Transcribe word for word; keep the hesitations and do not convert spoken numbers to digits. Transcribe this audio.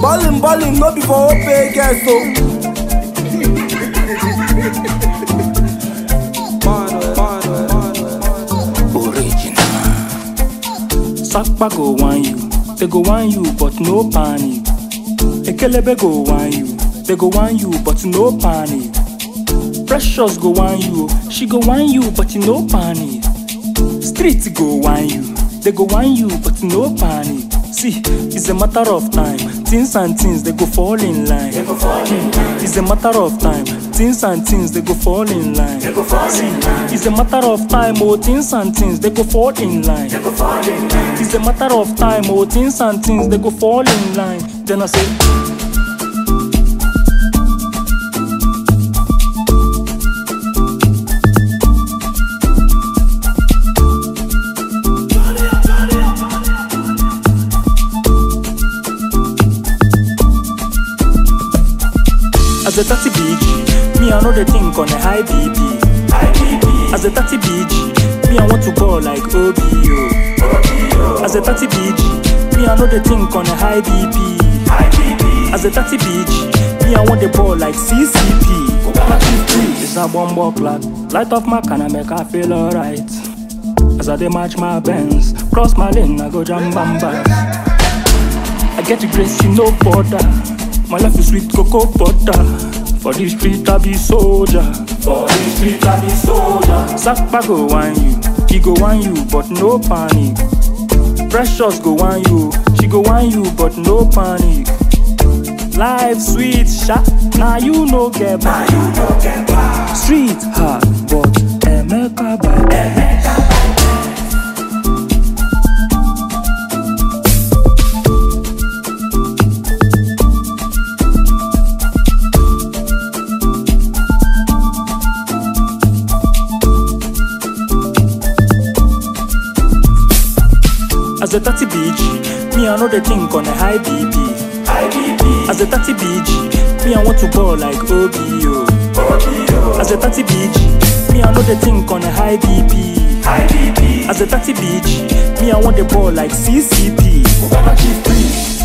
Ballin', ballin', no be for OPay girls so. Original. Sakpa go want you, they go want you, but no panic. Ekelebe go want you, they go want you, but no panic. Precious go want you, she go want you, but no panic. Street go want you, they go want you, but no panic. See, it's a matter of time. Things and things, they go fall in line. They go fall in line. It's a matter of time. Things and things, they go fall in line. They go fall See, in line. It's a matter of time. Oh, things and things, they go fall in line. They go fall in line. It's a matter of time. Oh, things and things, they go fall in line. Then I say. As a thirty B G, me I know the think on a high B P. High B P. As a thirty B G, me I want to ball like O B O. As a thirty B G, me I know the think on a high B P. High B P. As a thirty B G, me I want the ball like C C P. It's a bomb clock. Light off my can I make I feel alright. As I dey match my Benz, cross my lane I go jam bamba. I get the grace, you no border. My life is sweet cocoa butter. For the street I be soldier. For the street I be soldier. Sakpa go want you, he go want you, but no panic. Precious go want you, she go want you, but no panic. Life sweet sha, now you no get back. Now you no get back. Street hard, but Emeka by Emeka. As a thirty B G, me I know the think on a high B P. High B P. As a thirty B G, me I want to ball like O B O. As a thirty B G, me I know the think on a high B P. High B P. As a thirty B G, me I want the ball like C C P.